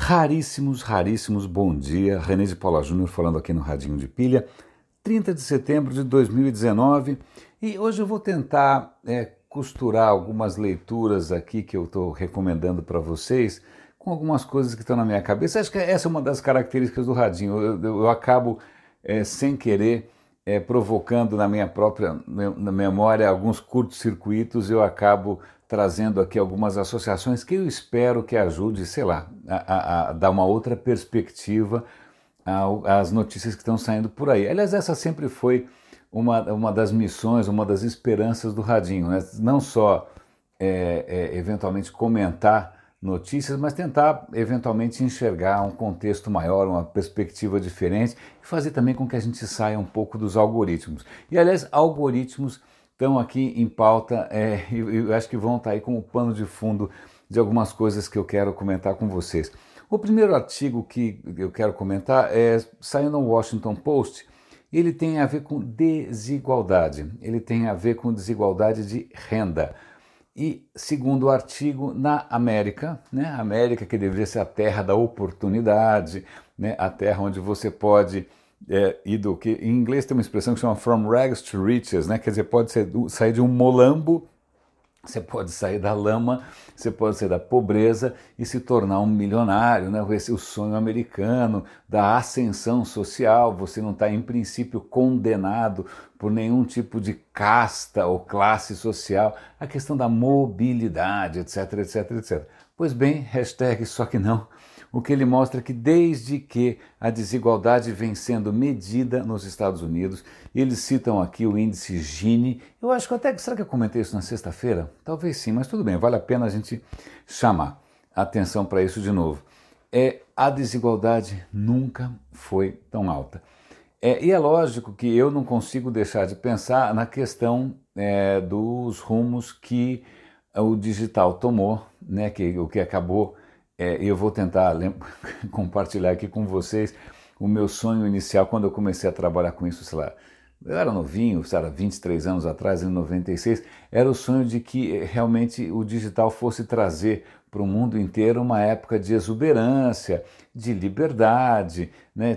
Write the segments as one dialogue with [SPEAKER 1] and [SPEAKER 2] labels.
[SPEAKER 1] Raríssimos, raríssimos, bom dia. René de Paula Júnior falando aqui no Radinho de Pilha, 30 de setembro de 2019. E hoje eu vou tentar costurar algumas leituras aqui que eu estou recomendando para vocês com algumas coisas que estão na minha cabeça. Acho que essa é uma das características do Radinho. Eu acabo, sem querer, provocando na minha própria na memória alguns curtos-circuitos. Eu acabo trazendo aqui algumas associações que eu espero que ajude, sei lá, a dar uma outra perspectiva às notícias que estão saindo por aí. Aliás, essa sempre foi uma das missões, uma das esperanças do Radinho, né? Não só eventualmente comentar notícias, mas tentar eventualmente enxergar um contexto maior, uma perspectiva diferente e fazer também com que a gente saia um pouco dos algoritmos. E aliás, algoritmos estão aqui em pauta e eu acho que vão estar aí como pano de fundo de algumas coisas que eu quero comentar com vocês. O primeiro artigo que eu quero comentar saiu no Washington Post. Ele tem a ver com desigualdade, ele tem a ver com desigualdade de renda. E, segundo o artigo, na América, né, a América que deveria ser a terra da oportunidade, né, a terra onde você pode ir do que em inglês tem uma expressão que chama from rags to riches, né, quer dizer, pode sair de um molambo, você pode sair da lama, você pode sair da pobreza e se tornar um milionário, né? Esse é o sonho americano da ascensão social. Você não está, em princípio, condenado por nenhum tipo de casta ou classe social. A questão da mobilidade, etc, etc, etc. Pois bem, hashtag só que não. O que ele mostra é que desde que a desigualdade vem sendo medida nos Estados Unidos, eles citam aqui o índice Gini. Eu acho que até, será que eu comentei isso na sexta-feira? Talvez sim, mas tudo bem, vale a pena a gente chamar a atenção para isso de novo. A desigualdade nunca foi tão alta. E é lógico que eu não consigo deixar de pensar na questão dos rumos que o digital tomou, né, o que acabou. Eu vou tentar compartilhar aqui com vocês o meu sonho inicial quando eu comecei a trabalhar com isso, sei lá, eu era novinho, sei lá, 23 anos atrás, em 96, era o sonho de que realmente o digital fosse trazer para o mundo inteiro uma época de exuberância, de liberdade, né?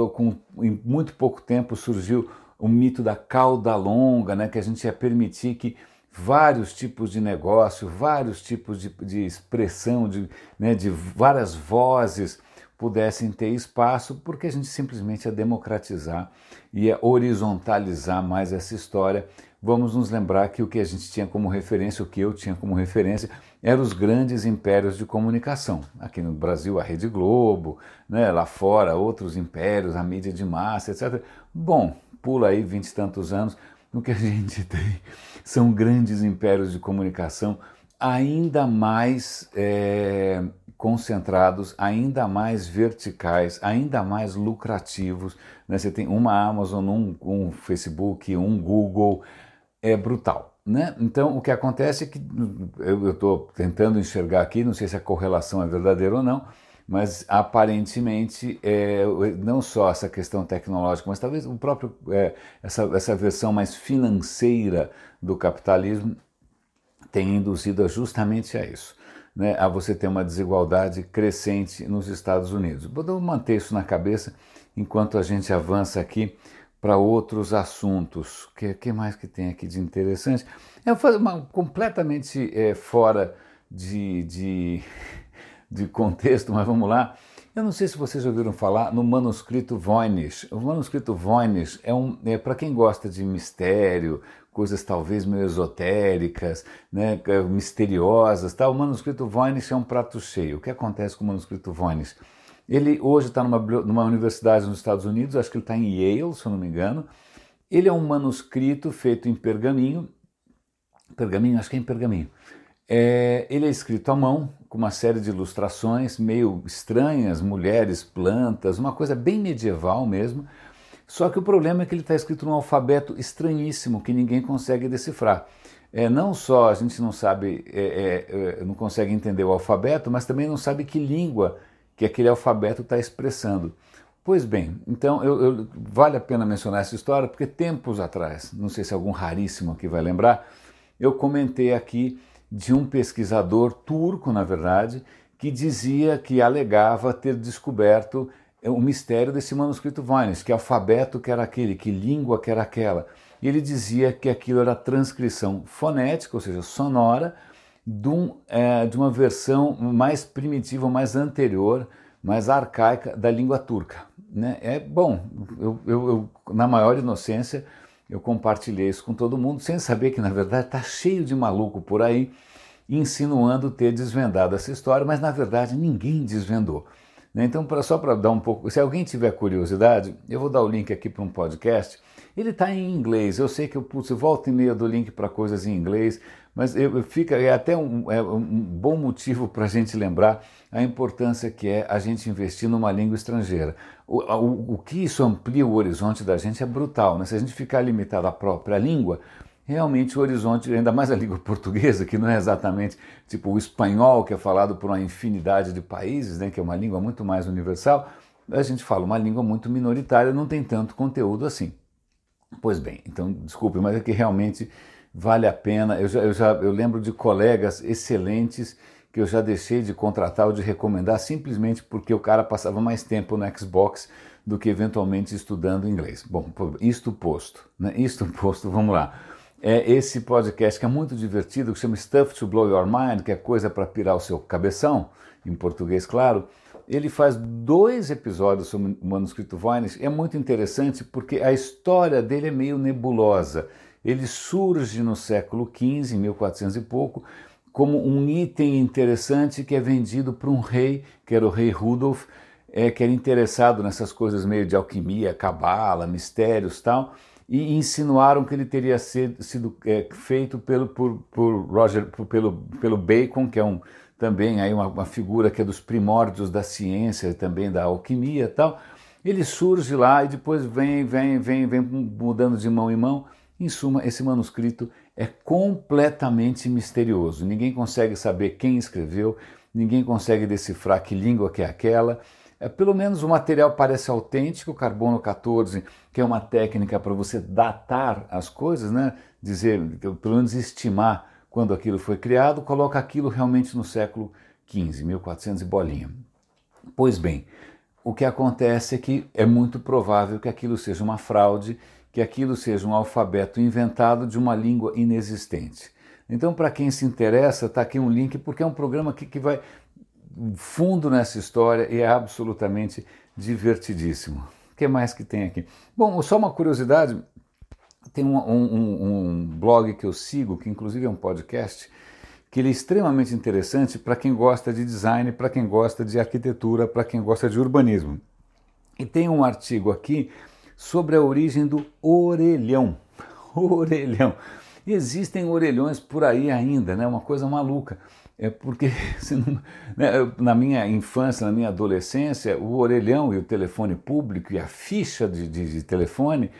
[SPEAKER 1] Em muito pouco tempo surgiu o mito da cauda longa, né? Que a gente ia permitir que vários tipos de negócio, vários tipos de expressão, de várias vozes pudessem ter espaço, porque a gente simplesmente ia democratizar, ia horizontalizar mais essa história. Vamos nos lembrar que o que a gente tinha como referência, o que eu tinha como referência, eram os grandes impérios de comunicação. Aqui no Brasil, a Rede Globo, né, lá fora, outros impérios, a mídia de massa, etc. Bom, pula aí 20 e tantos anos, o que a gente tem são grandes impérios de comunicação ainda mais concentrados, ainda mais verticais, ainda mais lucrativos, né? Você tem uma Amazon, um Facebook, um Google, é brutal, né? Então o que acontece é que eu estou tentando enxergar aqui, não sei se a correlação é verdadeira ou não, mas aparentemente não só essa questão tecnológica, mas talvez o próprio essa versão mais financeira do capitalismo tem induzido justamente a isso, né? A você ter uma desigualdade crescente nos Estados Unidos. Vou manter isso na cabeça enquanto a gente avança aqui para outros assuntos. O que mais que tem aqui de interessante? Completamente fora de contexto, mas vamos lá. Eu não sei se vocês já ouviram falar no manuscrito Voynich. O manuscrito Voynich para quem gosta de mistério, coisas talvez meio esotéricas, né, misteriosas. Tá? O manuscrito Voynich é um prato cheio. O que acontece com o manuscrito Voynich? Ele hoje está numa universidade nos Estados Unidos, acho que ele está em Yale, se eu não me engano. Ele é um manuscrito feito em pergaminho, acho que é em pergaminho. Ele é escrito à mão, com uma série de ilustrações meio estranhas, mulheres, plantas, uma coisa bem medieval mesmo. Só que o problema é que ele está escrito num alfabeto estranhíssimo que ninguém consegue decifrar. Não só a gente não sabe, não consegue entender o alfabeto, mas também não sabe que língua que aquele alfabeto está expressando. Pois bem, então vale a pena mencionar essa história, porque tempos atrás, não sei se algum raríssimo aqui vai lembrar, eu comentei aqui de um pesquisador turco, na verdade, que dizia, que alegava ter descoberto o mistério desse manuscrito Voynich, que alfabeto que era aquele, que língua que era aquela. E ele dizia que aquilo era transcrição fonética, ou seja, sonora, de uma versão mais primitiva, mais anterior, mais arcaica da língua turca. Né? Bom, eu, na maior inocência, eu compartilhei isso com todo mundo, sem saber que, na verdade, está cheio de maluco por aí, insinuando ter desvendado essa história, mas, na verdade, ninguém desvendou. Então, só para dar um pouco, se alguém tiver curiosidade, eu vou dar o link aqui para um podcast. Ele está em inglês, eu sei que eu volto e meia do link para coisas em inglês, mas é até um bom motivo para a gente lembrar a importância que é a gente investir numa língua estrangeira. O que isso amplia o horizonte da gente é brutal, né? Se a gente ficar limitado à própria língua, realmente o horizonte, ainda mais a língua portuguesa, que não é exatamente tipo o espanhol, que é falado por uma infinidade de países, né, que é uma língua muito mais universal, a gente fala uma língua muito minoritária, não tem tanto conteúdo assim. Pois bem, então desculpe, mas é que realmente vale a pena. Eu lembro de colegas excelentes que eu já deixei de contratar ou de recomendar simplesmente porque o cara passava mais tempo no Xbox do que eventualmente estudando inglês. Bom, isto posto, né? Isto posto, vamos lá. Esse podcast que é muito divertido, que chama Stuff to Blow Your Mind, que é coisa para pirar o seu cabeção, em português, claro. Ele faz 2 episódios sobre o manuscrito Voynich. É muito interessante porque a história dele é meio nebulosa. Ele surge no século XV, 1400 e pouco, como um item interessante que é vendido para um rei, que era o rei Rudolf, que era interessado nessas coisas meio de alquimia, cabala, mistérios e tal, e insinuaram que ele teria sido feito pelo Bacon, que é também aí uma figura que é dos primórdios da ciência e também da alquimia e tal. Ele surge lá e depois vem mudando de mão em mão. Em suma, esse manuscrito é completamente misterioso. Ninguém consegue saber quem escreveu, ninguém consegue decifrar que língua que é aquela. Pelo menos o material parece autêntico, carbono 14, que é uma técnica para você datar as coisas, né? Dizer, pelo menos estimar quando aquilo foi criado, coloca aquilo realmente no século XV, 1400 e bolinha. Pois bem, o que acontece é que é muito provável que aquilo seja uma fraude, que aquilo seja um alfabeto inventado de uma língua inexistente. Então, para quem se interessa, está aqui um link, porque é um programa que vai fundo nessa história e é absolutamente divertidíssimo. O que mais que tem aqui? Bom, só uma curiosidade, tem um blog que eu sigo, que inclusive é um podcast, que ele é extremamente interessante para quem gosta de design, para quem gosta de arquitetura, para quem gosta de urbanismo. E tem um artigo aqui sobre a origem do orelhão. Orelhão. Existem orelhões por aí ainda, né? Uma coisa maluca. Porque na minha infância, na minha adolescência, o orelhão e o telefone público e a ficha de telefone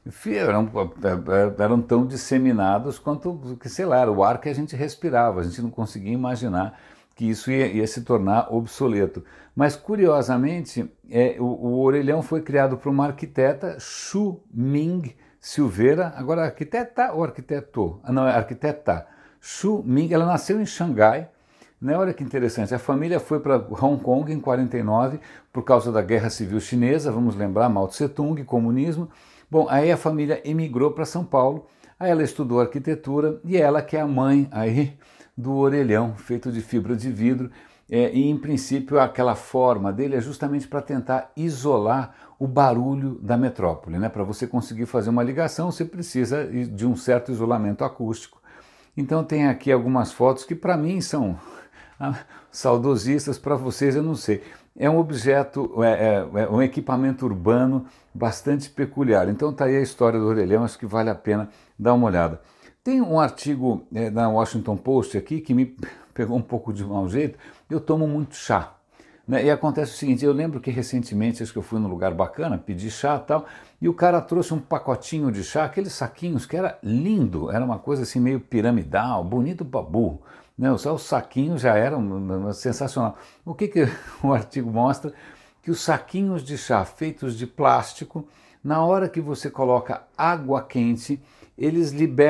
[SPEAKER 1] eram tão disseminados quanto, sei lá, era o ar que a gente respirava. A gente não conseguia imaginar que isso ia se tornar obsoleto. Mas, curiosamente, o orelhão foi criado por uma arquiteta, Xu Ming Silveira. Agora, arquiteta ou arquitetou? Não, é arquiteta. Xu Ming, ela nasceu em Xangai. Né? Olha que interessante, a família foi para Hong Kong em 49 por causa da Guerra Civil Chinesa, vamos lembrar, Mao Tse Tung, comunismo. Bom, aí a família emigrou para São Paulo, aí ela estudou arquitetura e ela que é a mãe aí do orelhão feito de fibra de vidro. E em princípio aquela forma dele é justamente para tentar isolar o barulho da metrópole. Né? Para você conseguir fazer uma ligação, você precisa de um certo isolamento acústico. Então tem aqui algumas fotos que para mim são saudosistas, para vocês eu não sei. É um objeto, um equipamento urbano bastante peculiar. Então está aí a história do orelhão, acho que vale a pena dar uma olhada. Tem um artigo na Washington Post aqui que me pegou um pouco de mau jeito. Eu tomo muito chá. Né? E acontece o seguinte, eu lembro que recentemente, acho que eu fui num lugar bacana, pedi chá e tal, e o cara trouxe um pacotinho de chá, aqueles saquinhos que era lindo, era uma coisa assim meio piramidal, bonito para burro. Não, só os saquinhos já eram sensacional. O que o artigo mostra? Que os saquinhos de chá feitos de plástico, na hora que você coloca água quente, eles liberam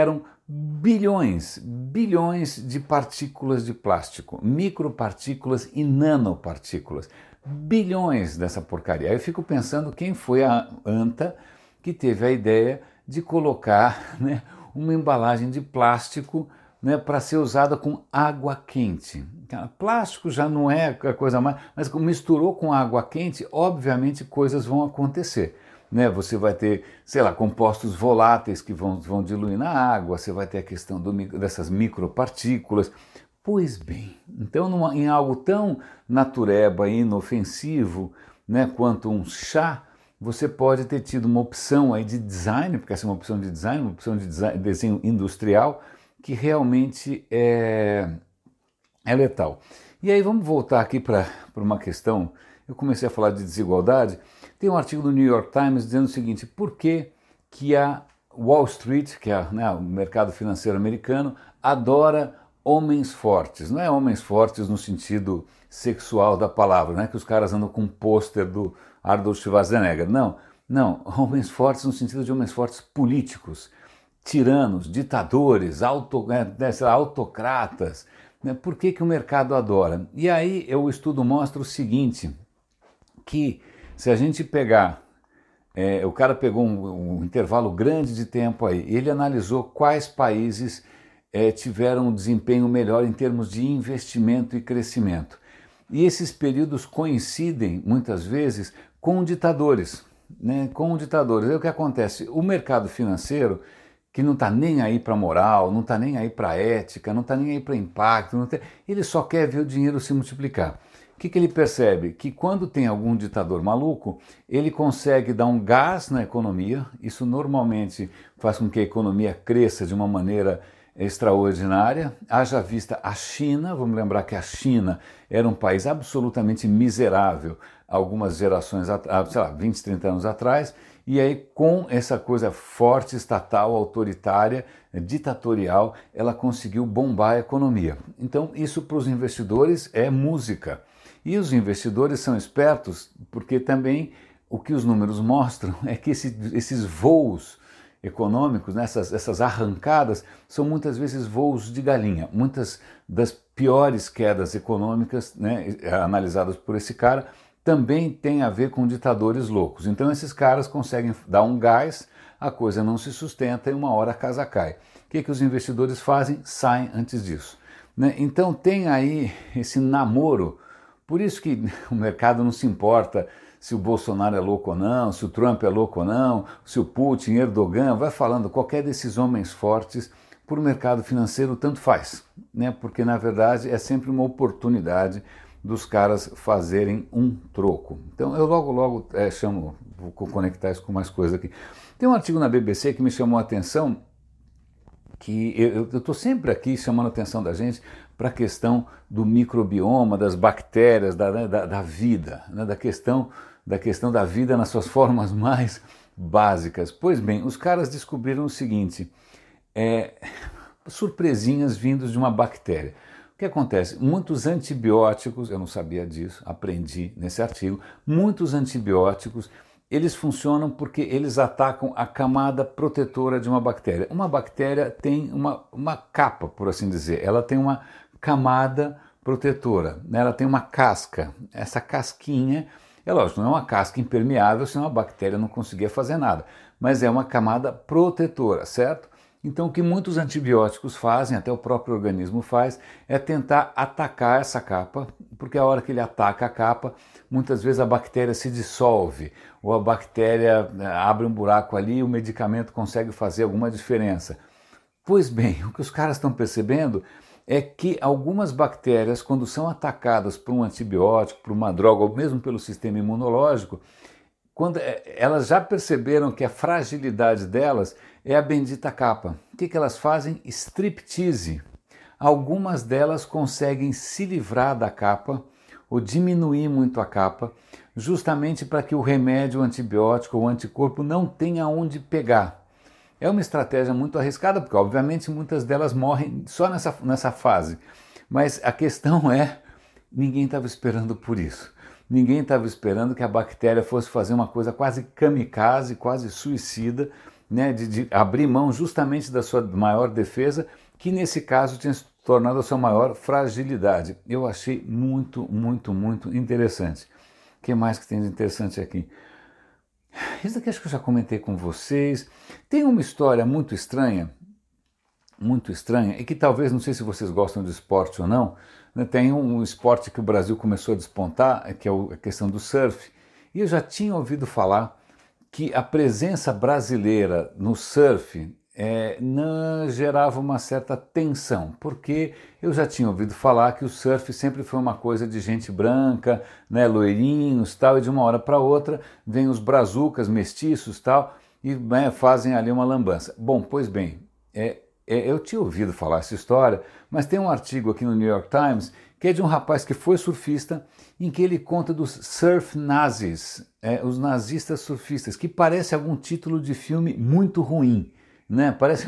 [SPEAKER 1] bilhões de partículas de plástico, micropartículas e nanopartículas. Bilhões dessa porcaria. Aí eu fico pensando quem foi a anta que teve a ideia de colocar, né, uma embalagem de plástico, né, para ser usada com água quente. Plástico já não é a coisa mais, mas misturou com água quente, obviamente coisas vão acontecer. Né? Você vai ter, sei lá, compostos voláteis que vão diluir na água, você vai ter a questão dessas micropartículas. Pois bem, então em algo tão natureba e inofensivo, né, quanto um chá, você pode ter tido uma opção aí de design, porque essa é uma opção de desenho industrial, que realmente é letal. E aí vamos voltar aqui para uma questão, eu comecei a falar de desigualdade, tem um artigo do New York Times dizendo o seguinte: por que a Wall Street, que é, né, o mercado financeiro americano, adora homens fortes? Não é homens fortes no sentido sexual da palavra, não é que os caras andam com um pôster do Arnold Schwarzenegger, não, homens fortes no sentido de homens fortes políticos, tiranos, ditadores, autocratas. Né? Por que o mercado adora? E aí o estudo mostra o seguinte, que se a gente pegar, o cara pegou um intervalo grande de tempo aí, ele analisou quais países tiveram um desempenho melhor em termos de investimento e crescimento. E esses períodos coincidem, muitas vezes, com ditadores. Né? Com ditadores. Aí o que acontece? O mercado financeiro, que não está nem aí para moral, não está nem aí para ética, não está nem aí para impacto, ele só quer ver o dinheiro se multiplicar. O que ele percebe? Que quando tem algum ditador maluco, ele consegue dar um gás na economia, isso normalmente faz com que a economia cresça de uma maneira extraordinária. Haja vista a China, vamos lembrar que a China era um país absolutamente miserável algumas gerações, sei lá, 20, 30 anos atrás, e aí com essa coisa forte, estatal, autoritária, ditatorial, ela conseguiu bombar a economia. Então isso para os investidores é música. E os investidores são espertos porque também o que os números mostram é que esses voos econômicos, né, essas arrancadas, são muitas vezes voos de galinha. Muitas das piores quedas econômicas, né, analisadas por esse cara também têm a ver com ditadores loucos. Então esses caras conseguem dar um gás, a coisa não se sustenta e uma hora a casa cai. O que os investidores fazem? Saem antes disso. Né? Então tem aí esse namoro. Por isso que o mercado não se importa se o Bolsonaro é louco ou não, se o Trump é louco ou não, se o Putin, Erdogan, vai falando, qualquer desses homens fortes, por mercado financeiro tanto faz, né? Porque na verdade é sempre uma oportunidade dos caras fazerem um troco. Então eu logo vou conectar isso com mais coisas aqui. Tem um artigo na BBC que me chamou a atenção, que eu estou sempre aqui chamando a atenção da gente para a questão do microbioma, das bactérias, da vida, né? da questão da vida nas suas formas mais básicas. Pois bem, os caras descobriram o seguinte, surpresinhas vindas de uma bactéria. O que acontece? Muitos antibióticos, eu não sabia disso, aprendi nesse artigo, muitos antibióticos, eles funcionam porque eles atacam a camada protetora de uma bactéria. Uma bactéria tem uma capa, por assim dizer, ela tem uma camada protetora, né? Ela tem uma casca, essa casquinha, é lógico, não é uma casca impermeável, senão a bactéria não conseguia fazer nada, mas é uma camada protetora, certo? Então o que muitos antibióticos fazem, até o próprio organismo faz, é tentar atacar essa capa, porque a hora que ele ataca a capa, muitas vezes a bactéria se dissolve, ou a bactéria abre um buraco ali e o medicamento consegue fazer alguma diferença. Pois bem, o que os caras estão percebendo é que algumas bactérias, quando são atacadas por um antibiótico, por uma droga, ou mesmo pelo sistema imunológico, quando elas já perceberam que a fragilidade delas é a bendita capa. O que elas fazem? Striptease. Algumas delas conseguem se livrar da capa ou diminuir muito a capa, justamente para que o remédio, o antibiótico ou o anticorpo não tenha onde pegar. É uma estratégia muito arriscada, porque obviamente muitas delas morrem só nessa fase. Mas a questão é, ninguém estava esperando por isso. Ninguém estava esperando que a bactéria fosse fazer uma coisa quase kamikaze, quase suicida, né, de abrir mão justamente da sua maior defesa, que nesse caso tinha se tornado a sua maior fragilidade. Eu achei muito, muito, muito interessante. O que mais que tem de interessante aqui? Isso daqui acho que eu já comentei com vocês. Tem uma história muito estranha, e que talvez, não sei se vocês gostam de esporte ou não, né, tem um esporte que o Brasil começou a despontar, que é a questão do surf, e eu já tinha ouvido falar que a presença brasileira no surf não gerava uma certa tensão, porque eu já tinha ouvido falar que o surf sempre foi uma coisa de gente branca, né, loirinhos tal, e de uma hora para outra vem os brazucas, mestiços tal, e né, fazem ali uma lambança. Bom, pois bem, eu tinha ouvido falar essa história, mas tem um artigo aqui no New York Times que é de um rapaz que foi surfista, em que ele conta dos surf nazis, os nazistas surfistas, que parece algum título de filme muito ruim, né? Parece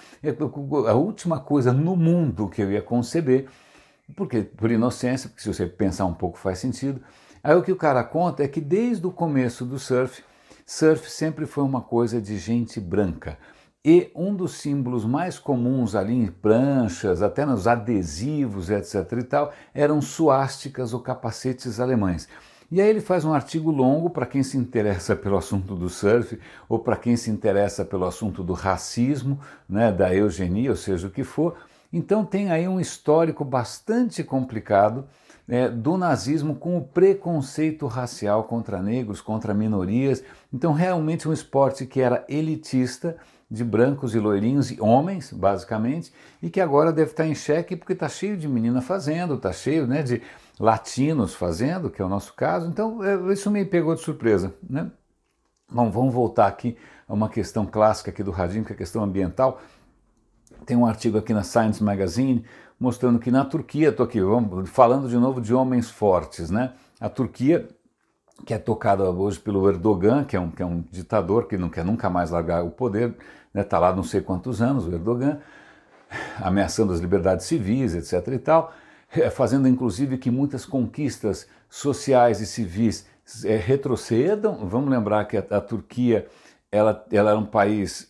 [SPEAKER 1] a última coisa no mundo que eu ia conceber, porque por inocência, porque se você pensar um pouco faz sentido. Aí o que o cara conta é que desde o começo do surf sempre foi uma coisa de gente branca. E um dos símbolos mais comuns ali em pranchas, até nos adesivos, etc. e tal, eram suásticas ou capacetes alemães. E aí ele faz um artigo longo para quem se interessa pelo assunto do surf ou para quem se interessa pelo assunto do racismo, né, da eugenia, ou seja, o que for. Então tem aí um histórico bastante complicado do nazismo com o preconceito racial contra negros, contra minorias. Então realmente um esporte que era elitista, de brancos e loirinhos e homens, basicamente, e que agora deve estar em xeque porque está cheio de menina fazendo, está cheio, né, de latinos fazendo, que é o nosso caso. Então isso me pegou de surpresa, né? Bom, vamos voltar aqui a uma questão clássica aqui do radinho, que é a questão ambiental. Tem um artigo aqui na Science Magazine mostrando que na Turquia, estou aqui falando de novo de homens fortes, né? A Turquia, que é tocada hoje pelo Erdogan, que é um ditador que não quer nunca mais largar o poder, está lá não sei quantos anos, o Erdogan, ameaçando as liberdades civis, etc. e tal, fazendo inclusive que muitas conquistas sociais e civis retrocedam. Vamos lembrar que a Turquia ela era um país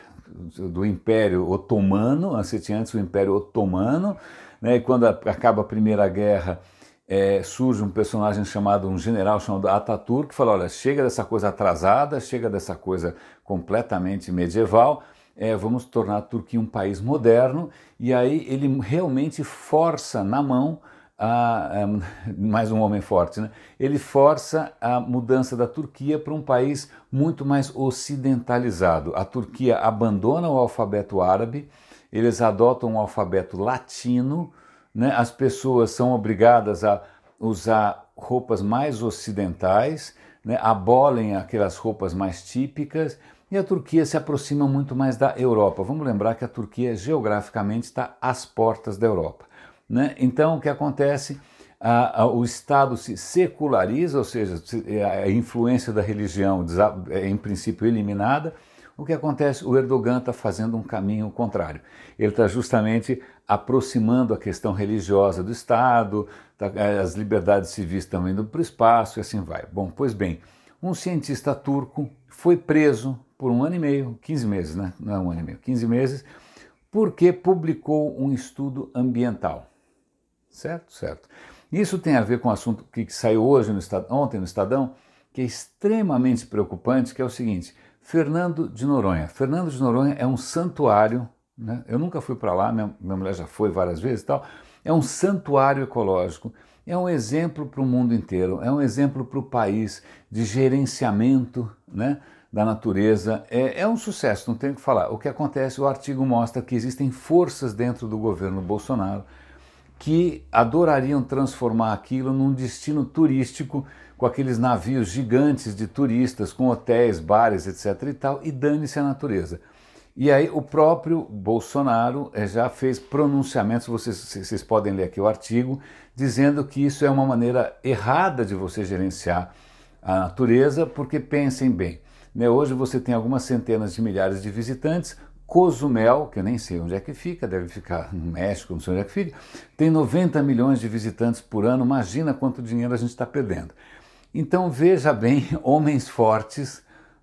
[SPEAKER 1] do Império Otomano, você tinha antes o Império Otomano, né, e quando acaba a Primeira Guerra, surge um personagem um general chamado Ataturk, que fala, olha, chega dessa coisa atrasada, chega dessa coisa completamente medieval, vamos tornar a Turquia um país moderno, e aí ele realmente força na mão, mais um homem forte, né? Ele força a mudança da Turquia para um país muito mais ocidentalizado. A Turquia abandona o alfabeto árabe, eles adotam um alfabeto latino, né? As pessoas são obrigadas a usar roupas mais ocidentais, né? Abolem aquelas roupas mais típicas, e a Turquia se aproxima muito mais da Europa. Vamos lembrar que a Turquia geograficamente está às portas da Europa, né? Então o que acontece? O Estado se seculariza, ou seja, a influência da religião é em princípio eliminada. O que acontece? O Erdogan está fazendo um caminho contrário. Ele está justamente aproximando a questão religiosa do Estado, as liberdades civis estão indo para o espaço e assim vai. Bom, pois bem, um cientista turco foi preso por 1 ano e meio, 15 meses, né? Não é 1 ano e meio, 15 meses, porque publicou um estudo ambiental. Certo? Certo. Isso tem a ver com o assunto que saiu ontem no Estadão, que é extremamente preocupante, que é o seguinte: Fernando de Noronha. Fernando de Noronha é um santuário, né? Eu nunca fui para lá, minha mulher já foi várias vezes e tal. É um santuário ecológico, é um exemplo para o mundo inteiro, é um exemplo para o país de gerenciamento, né, da natureza. É um sucesso, não tem o que falar. O que acontece, o artigo mostra que existem forças dentro do governo Bolsonaro que adorariam transformar aquilo num destino turístico, com aqueles navios gigantes de turistas, com hotéis, bares, etc. e tal, e dane-se a natureza. E aí o próprio Bolsonaro já fez pronunciamentos, vocês podem ler aqui o artigo, dizendo que isso é uma maneira errada de você gerenciar a natureza, porque pensem bem, né, hoje você tem algumas centenas de milhares de visitantes. Cozumel, que eu nem sei onde é que fica, deve ficar no México, não sei onde é que fica, tem 90 milhões de visitantes por ano, imagina quanto dinheiro a gente está perdendo. Então veja bem, homens fortes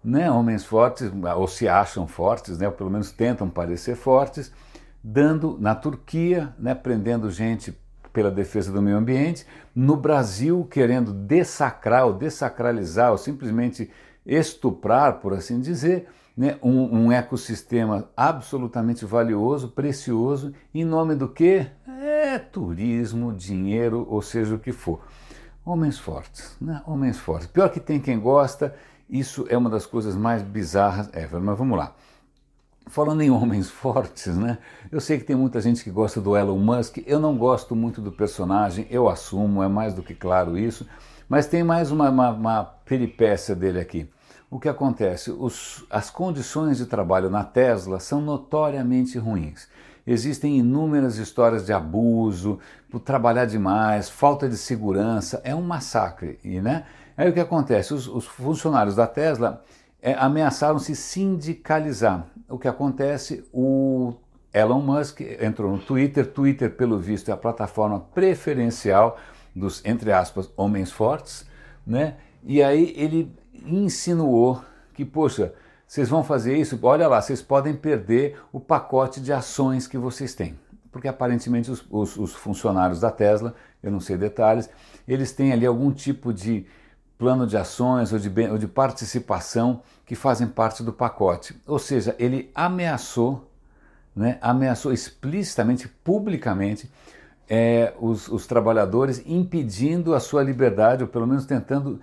[SPEAKER 1] né, homens fortes, ou se acham fortes, né, ou pelo menos tentam parecer fortes, dando na Turquia, né, prendendo gente pela defesa do meio ambiente, no Brasil querendo dessacrar ou dessacralizar ou simplesmente estuprar, por assim dizer, né, um ecossistema absolutamente valioso, precioso, em nome do quê? Turismo, dinheiro, ou seja o que for. Homens fortes, né? Homens fortes. Pior que tem quem gosta, isso é uma das coisas mais bizarras ever, mas vamos lá. Falando em homens fortes, né? Eu sei que tem muita gente que gosta do Elon Musk, eu não gosto muito do personagem, eu assumo, é mais do que claro isso, mas tem mais uma peripécia dele aqui. O que acontece? As condições de trabalho na Tesla são notoriamente ruins. Existem inúmeras histórias de abuso, por trabalhar demais, falta de segurança, é um massacre, né? Aí o que acontece? Os funcionários da Tesla ameaçaram se sindicalizar. O que acontece? O Elon Musk entrou no Twitter. Twitter, pelo visto, é a plataforma preferencial dos, entre aspas, homens fortes, né? E aí ele insinuou que, poxa, vocês vão fazer isso, olha lá, vocês podem perder o pacote de ações que vocês têm. Porque aparentemente os funcionários da Tesla, eu não sei detalhes, eles têm ali algum tipo de plano de ações ou de participação que fazem parte do pacote. Ou seja, ele ameaçou, né, ameaçou explicitamente, publicamente, os trabalhadores, impedindo a sua liberdade, ou pelo menos tentando,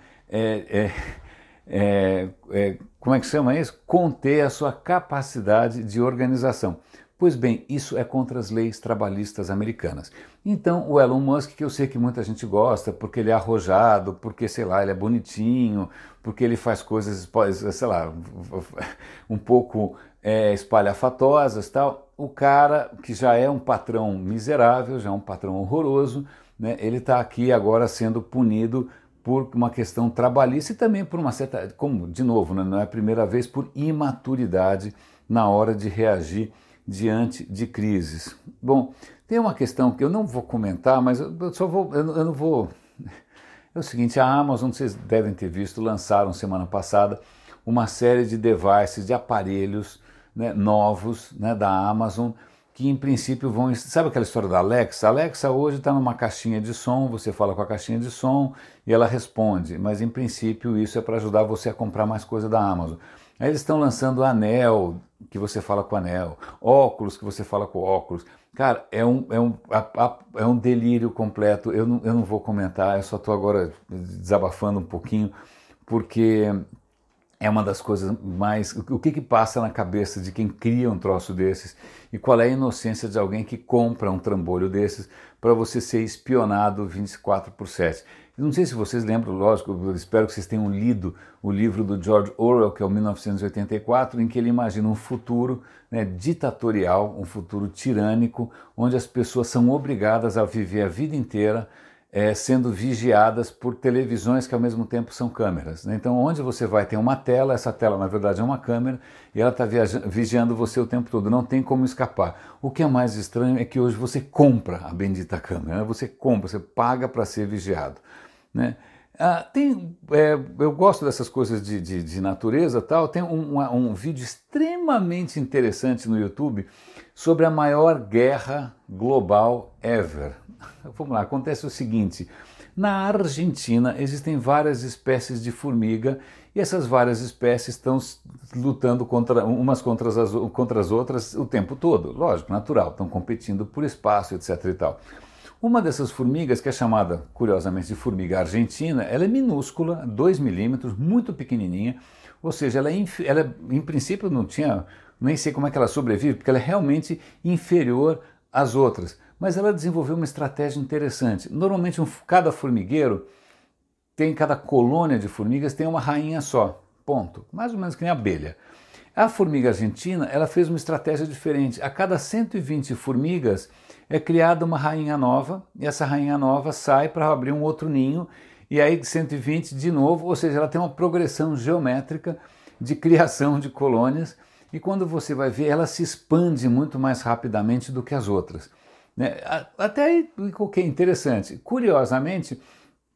[SPEAKER 1] como é que chama isso? Conter a sua capacidade de organização. Pois bem, isso é contra as leis trabalhistas americanas. Então, o Elon Musk, que eu sei que muita gente gosta, porque ele é arrojado, porque, sei lá, ele é bonitinho, porque ele faz coisas, sei lá, um pouco espalhafatosas, tal. O cara, que já é um patrão miserável, já é um patrão horroroso, né, ele está aqui agora sendo punido por uma questão trabalhista e também por uma certa, como, de novo, né, não é a primeira vez, por imaturidade na hora de reagir diante de crises. Bom, tem uma questão que eu não vou comentar, mas eu não vou. É o seguinte, a Amazon, vocês devem ter visto, lançaram semana passada uma série de devices, de aparelhos, né, novos, né, da Amazon, que em princípio vão... Sabe aquela história da Alexa? A Alexa hoje está numa caixinha de som, você fala com a caixinha de som e ela responde, mas em princípio isso é para ajudar você a comprar mais coisa da Amazon. Aí eles estão lançando anel, que você fala com anel, óculos, que você fala com óculos. Cara, é um delírio completo, eu não vou comentar, eu só estou agora desabafando um pouquinho, porque é uma das coisas mais... O que passa na cabeça de quem cria um troço desses e qual é a inocência de alguém que compra um trambolho desses para você ser espionado 24/7. Não sei se vocês lembram, lógico, eu espero que vocês tenham lido o livro do George Orwell, que é o 1984, em que ele imagina um futuro, né, ditatorial, um futuro tirânico, onde as pessoas são obrigadas a viver a vida inteira sendo vigiadas por televisões que ao mesmo tempo são câmeras, né? Então onde você vai tem uma tela, essa tela na verdade é uma câmera e ela está vigiando você o tempo todo, não tem como escapar. O que é mais estranho é que hoje você compra a bendita câmera, né? Você compra, você paga para ser vigiado, né? Eu gosto dessas coisas de natureza tal. Tem um vídeo extremamente interessante no YouTube sobre a maior guerra global ever. Vamos lá, acontece o seguinte: na Argentina existem várias espécies de formiga e essas várias espécies estão lutando umas contra as outras o tempo todo, lógico, natural, estão competindo por espaço, etc. e tal. Uma dessas formigas, que é chamada, curiosamente, de formiga argentina, ela é minúscula, 2 milímetros, muito pequenininha, ou seja, ela em princípio não tinha, nem sei como é que ela sobrevive, porque ela é realmente inferior às outras, mas ela desenvolveu uma estratégia interessante. Normalmente cada formigueiro cada colônia de formigas tem uma rainha só, ponto, mais ou menos que nem abelha. A formiga argentina, ela fez uma estratégia diferente. A cada 120 formigas é criada uma rainha nova, e essa rainha nova sai para abrir um outro ninho, e aí 120 de novo, ou seja, ela tem uma progressão geométrica de criação de colônias, e quando você vai ver, ela se expande muito mais rapidamente do que as outras, né? Até aí, o que é interessante, curiosamente,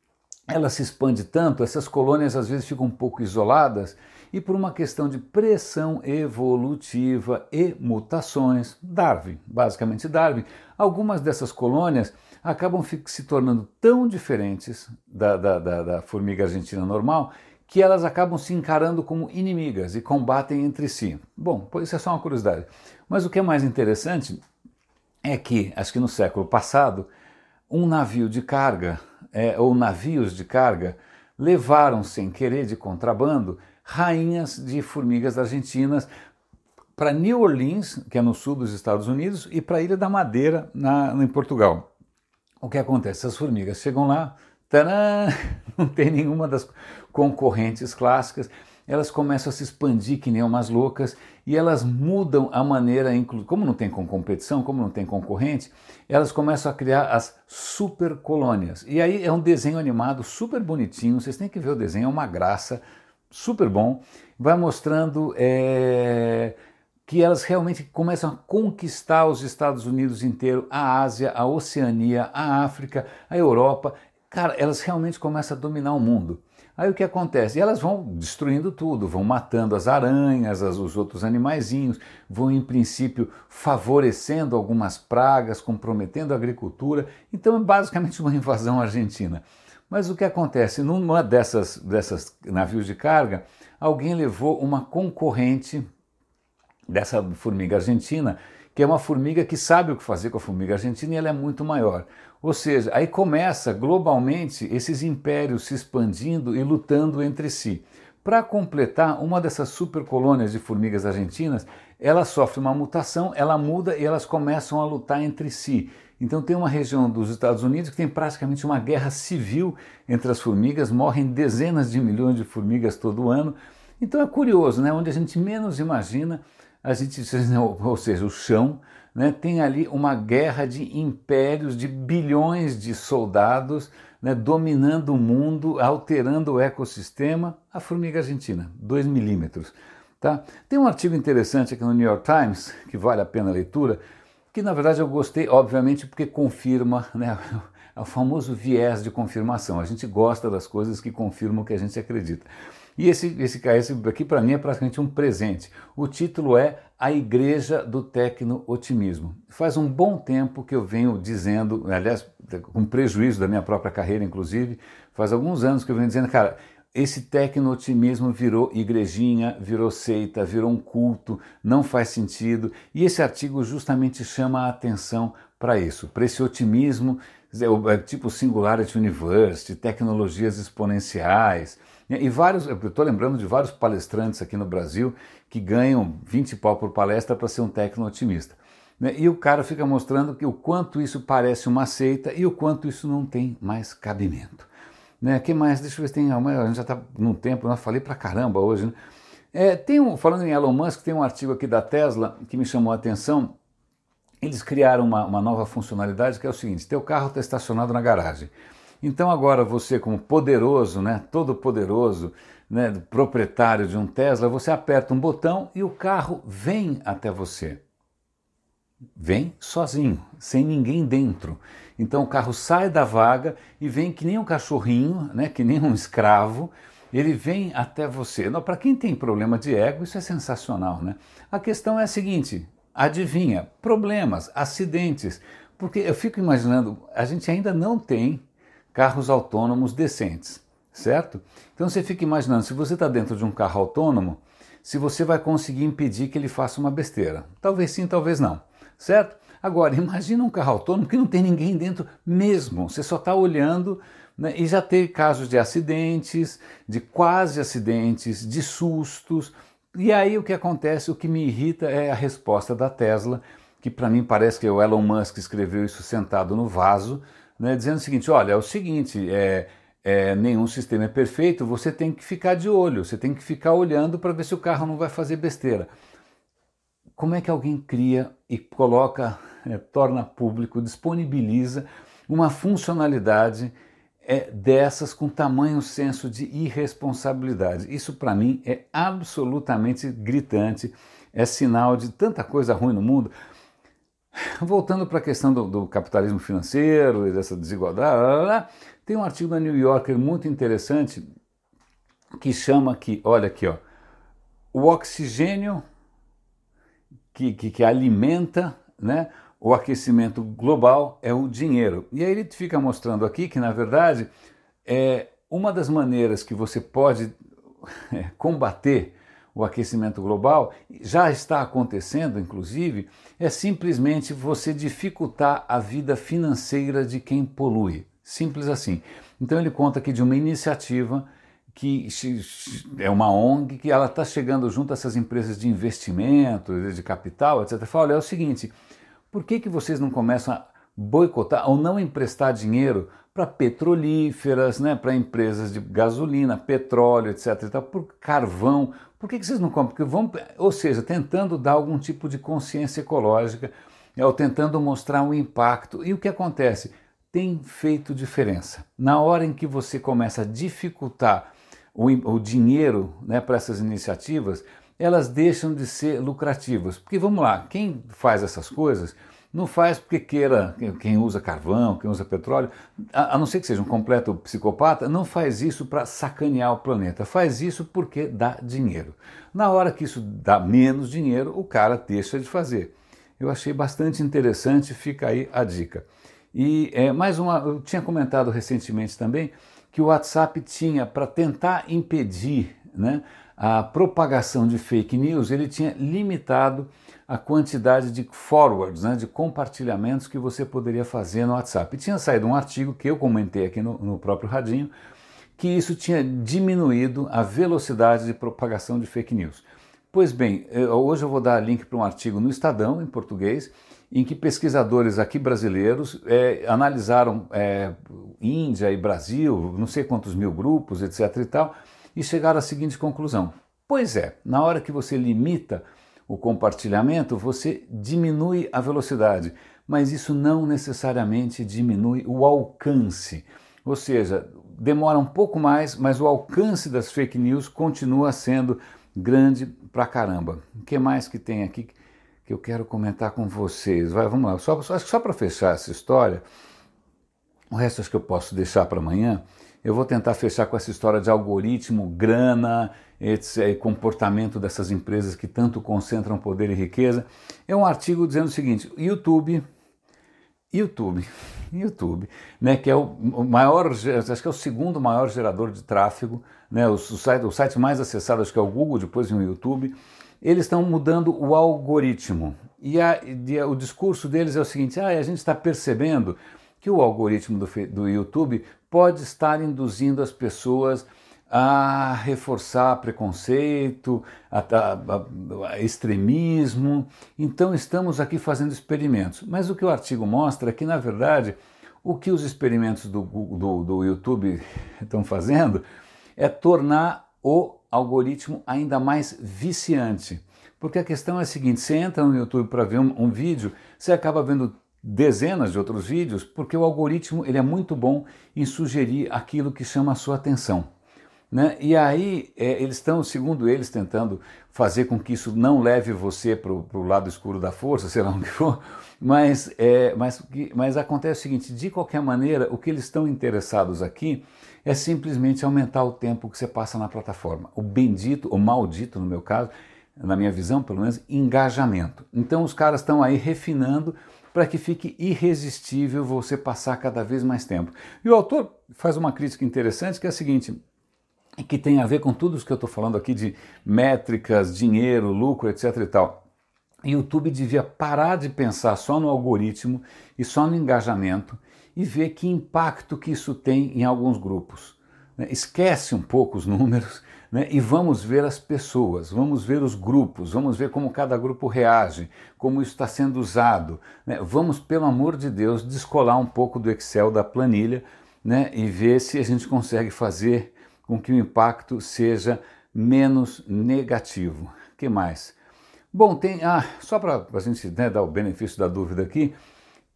[SPEAKER 1] ela se expande tanto, essas colônias às vezes ficam um pouco isoladas e por uma questão de pressão evolutiva e mutações, Darwin, basicamente Darwin, algumas dessas colônias acabam se tornando tão diferentes da formiga argentina normal que elas acabam se encarando como inimigas e combatem entre si. Bom, isso é só uma curiosidade. Mas o que é mais interessante é que, acho que no século passado, um navio de carga, ou navios de carga, levaram sem querer de contrabando rainhas de formigas argentinas para New Orleans, que é no sul dos Estados Unidos, e para a Ilha da Madeira, em Portugal. O que acontece? As formigas chegam lá, tadã, não tem nenhuma das concorrentes clássicas, elas começam a se expandir que nem umas loucas e elas mudam a maneira, como não tem competição, como não tem concorrente, elas começam a criar as super colônias. E aí é um desenho animado super bonitinho, vocês têm que ver o desenho, é uma graça, super bom, vai mostrando que elas realmente começam a conquistar os Estados Unidos inteiro, a Ásia, a Oceania, a África, a Europa. Cara, elas realmente começam a dominar o mundo. Aí o que acontece? E elas vão destruindo tudo, vão matando as aranhas, os outros animaizinhos, vão em princípio favorecendo algumas pragas, comprometendo a agricultura. Então é basicamente uma invasão argentina. Mas o que acontece? Numa dessas navios de carga, alguém levou uma concorrente dessa formiga argentina, que é uma formiga que sabe o que fazer com a formiga argentina e ela é muito maior. Ou seja, aí começa globalmente esses impérios se expandindo e lutando entre si. Para completar, uma dessas super colônias de formigas argentinas, ela sofre uma mutação, ela muda e elas começam a lutar entre si. Então tem uma região dos Estados Unidos que tem praticamente uma guerra civil entre as formigas, morrem dezenas de milhões de formigas todo ano. Então é curioso, né? Onde a gente menos imagina, a gente, ou seja, o chão, né, tem ali uma guerra de impérios, de bilhões de soldados, né, dominando o mundo, alterando o ecossistema. A formiga argentina, 2 milímetros. Tá? Tem um artigo interessante aqui no New York Times, que vale a pena a leitura, que na verdade eu gostei, obviamente, porque confirma, né, é o famoso viés de confirmação. A gente gosta das coisas que confirmam o que a gente acredita. E esse aqui para mim é praticamente um presente. O título é A Igreja do Tecno-Otimismo. Faz um bom tempo que eu venho dizendo, aliás, com prejuízo da minha própria carreira, inclusive, faz alguns anos que eu venho dizendo, cara, esse tecno-otimismo virou igrejinha, virou seita, virou um culto, não faz sentido. E esse artigo justamente chama a atenção para isso, para esse otimismo, tipo Singularity Universe, tecnologias exponenciais. E vários, eu estou lembrando de vários palestrantes aqui no Brasil que ganham 20 pau por palestra para ser um tecno-otimista. E o cara fica mostrando que o quanto isso parece uma seita e o quanto isso não tem mais cabimento. Que mais? Deixa eu ver se tem. A gente já está num tempo, eu falei pra caramba hoje. Né? Falando em Elon Musk, tem um artigo aqui da Tesla que me chamou a atenção. Eles criaram uma nova funcionalidade que é o seguinte: teu carro está estacionado na garagem. Então agora você, como poderoso, né, todo poderoso, né, proprietário de um Tesla, você aperta um botão e o carro vem até você. Vem sozinho, sem ninguém dentro. Então o carro sai da vaga e vem que nem um cachorrinho, né, que nem um escravo, ele vem até você. Para quem tem problema de ego, isso é sensacional, né? A questão é a seguinte, adivinha, problemas, acidentes, porque eu fico imaginando, a gente ainda não tem carros autônomos decentes, certo? Então você fica imaginando, se você está dentro de um carro autônomo, se você vai conseguir impedir que ele faça uma besteira. Talvez sim, talvez não, certo? Agora, imagina um carro autônomo que não tem ninguém dentro mesmo, você só está olhando, né, e já tem casos de acidentes, de quase acidentes, de sustos. E aí o que acontece, o que me irrita é a resposta da Tesla, que para mim parece que o Elon Musk escreveu isso sentado no vaso, né, dizendo o seguinte: olha, é o seguinte, nenhum sistema é perfeito, você tem que ficar de olho, você tem que ficar olhando para ver se o carro não vai fazer besteira. Como é que alguém cria e coloca, torna público, disponibiliza uma funcionalidade dessas com tamanho senso de irresponsabilidade? Isso para mim é absolutamente gritante, é sinal de tanta coisa ruim no mundo. voltando para a questão do capitalismo financeiro e dessa desigualdade, tem um artigo da New Yorker muito interessante que chama aqui, olha aqui, ó, o oxigênio que alimenta, né, o aquecimento global é o dinheiro. E aí ele fica mostrando aqui que, na verdade, uma das maneiras que você pode combater o aquecimento global, já está acontecendo, inclusive, é simplesmente você dificultar a vida financeira de quem polui. Simples assim. Então ele conta aqui de uma iniciativa que é uma ONG, que ela está chegando junto a essas empresas de investimento, de capital, etc. Fala, olha, é o seguinte, por que vocês não começam a boicotar ou não emprestar dinheiro para petrolíferas, né, para empresas de gasolina, petróleo, etc. E tal, por carvão? Por que vocês não compram? Porque vão, ou seja, tentando dar algum tipo de consciência ecológica, ou tentando mostrar um impacto. E o que acontece? Tem feito diferença. Na hora em que você começa a dificultar o dinheiro, né, para essas iniciativas, elas deixam de ser lucrativas. Porque vamos lá, quem faz essas coisas não faz porque queira, quem usa carvão, quem usa petróleo, a não ser que seja um completo psicopata, não faz isso para sacanear o planeta, faz isso porque dá dinheiro. Na hora que isso dá menos dinheiro, o cara deixa de fazer. Eu achei bastante interessante, fica aí a dica. E mais uma, eu tinha comentado recentemente também que o WhatsApp tinha, para tentar impedir, né, a propagação de fake news, ele tinha limitado a quantidade de forwards, né, de compartilhamentos que você poderia fazer no WhatsApp. E tinha saído um artigo que eu comentei aqui no próprio Radinho, que isso tinha diminuído a velocidade de propagação de fake news. Pois bem, hoje eu vou dar link para um artigo no Estadão, em português, em que pesquisadores aqui brasileiros analisaram Índia e Brasil, não sei quantos mil grupos, etc. e tal, e chegaram à seguinte conclusão. Pois é, na hora que você limita o compartilhamento, você diminui a velocidade, mas isso não necessariamente diminui o alcance. Ou seja, demora um pouco mais, mas o alcance das fake news continua sendo grande pra caramba. O que mais que tem aqui que eu quero comentar com vocês? Vamos lá, acho que só para fechar essa história, o resto acho que eu posso deixar para amanhã. Eu vou tentar fechar com essa história de algoritmo, grana, etc., comportamento dessas empresas que tanto concentram poder e riqueza. É um artigo dizendo o seguinte, YouTube, né, que é o maior, acho que é o segundo maior gerador de tráfego, né, o site mais acessado acho que é o Google, depois vem o YouTube. Eles estão mudando o algoritmo e o discurso deles é o seguinte, a gente está percebendo que o algoritmo do YouTube pode estar induzindo as pessoas a reforçar preconceito, a extremismo, então estamos aqui fazendo experimentos. Mas o que o artigo mostra é que, na verdade, o que os experimentos do YouTube estão fazendo é tornar o algoritmo ainda mais viciante. Porque a questão é a seguinte, você entra no YouTube para ver um vídeo, você acaba vendo dezenas de outros vídeos, porque o algoritmo ele é muito bom em sugerir aquilo que chama a sua atenção. Né? E aí eles estão, segundo eles, tentando fazer com que isso não leve você para o lado escuro da força, sei lá o que for, mas acontece o seguinte, de qualquer maneira, o que eles estão interessados aqui é simplesmente aumentar o tempo que você passa na plataforma. O bendito, ou maldito no meu caso, na minha visão pelo menos, engajamento. Então os caras estão aí refinando para que fique irresistível você passar cada vez mais tempo. E o autor faz uma crítica interessante que é a seguinte, que tem a ver com tudo isso que eu estou falando aqui de métricas, dinheiro, lucro, etc. e tal. O YouTube devia parar de pensar só no algoritmo e só no engajamento e ver que impacto que isso tem em alguns grupos. Esquece um pouco os números, né, e vamos ver as pessoas, vamos ver os grupos, vamos ver como cada grupo reage, como isso está sendo usado. Né? Vamos, pelo amor de Deus, descolar um pouco do Excel, da planilha, né, e ver se a gente consegue fazer com que o impacto seja menos negativo. O que mais? Bom, tem, só para a gente, né, dar o benefício da dúvida aqui,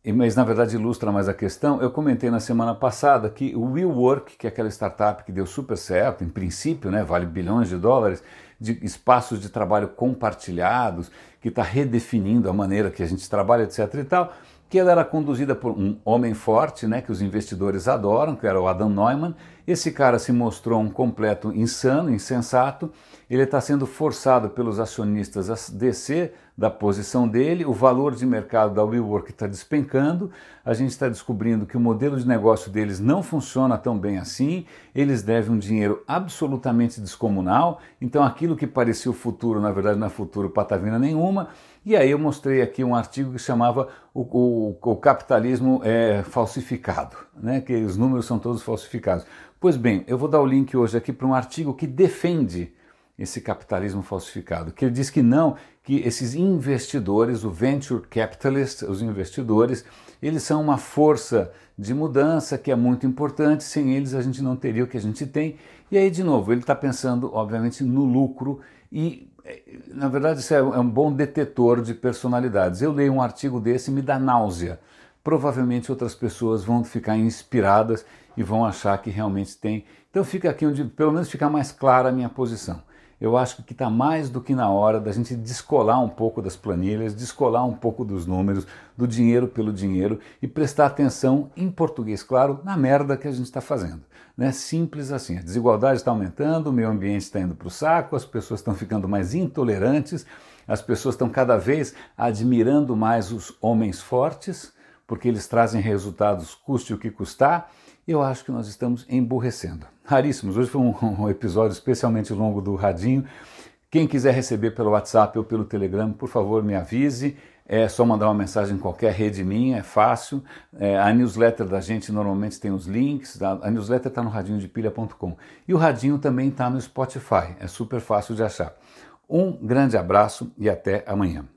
[SPEAKER 1] Mas na verdade ilustra mais a questão. Eu comentei na semana passada que o WeWork, que é aquela startup que deu super certo, em princípio, né, vale bilhões de dólares, de espaços de trabalho compartilhados, que está redefinindo a maneira que a gente trabalha, etc. e tal, que ela era conduzida por um homem forte, né, que os investidores adoram, que era o Adam Neumann. Esse cara se mostrou um completo insano, insensato. Ele está sendo forçado pelos acionistas a descer da posição dele, o valor de mercado da WeWork está despencando, a gente está descobrindo que o modelo de negócio deles não funciona tão bem assim, eles devem um dinheiro absolutamente descomunal, então aquilo que parecia o futuro, na verdade não é futuro patavina nenhuma. E aí eu mostrei aqui um artigo que chamava o capitalismo falsificado, né? Que os números são todos falsificados. Pois bem, eu vou dar o link hoje aqui para um artigo que defende esse capitalismo falsificado, que ele diz que não, que esses investidores, o venture capitalist, os investidores, eles são uma força de mudança que é muito importante, sem eles a gente não teria o que a gente tem. E aí, de novo, ele está pensando, obviamente, no lucro e, na verdade, isso é um bom detetor de personalidades. Eu leio um artigo desse e me dá náusea. Provavelmente outras pessoas vão ficar inspiradas e vão achar que realmente tem. Então fica aqui onde, pelo menos, fica mais clara a minha posição. Eu acho que está mais do que na hora da gente descolar um pouco das planilhas, descolar um pouco dos números, do dinheiro pelo dinheiro e prestar atenção, em português claro, na merda que a gente está fazendo. Né? Simples assim, a desigualdade está aumentando, o meio ambiente está indo para o saco, as pessoas estão ficando mais intolerantes, as pessoas estão cada vez admirando mais os homens fortes, porque eles trazem resultados custe o que custar. Eu acho que nós estamos emburrecendo. Raríssimos, hoje foi um episódio especialmente longo do Radinho. Quem quiser receber pelo WhatsApp ou pelo Telegram, por favor me avise. É só mandar uma mensagem em qualquer rede minha, é fácil. A newsletter da gente normalmente tem os links, a newsletter está no radinhodepilha.com. E o Radinho também está no Spotify, é super fácil de achar. Um grande abraço e até amanhã.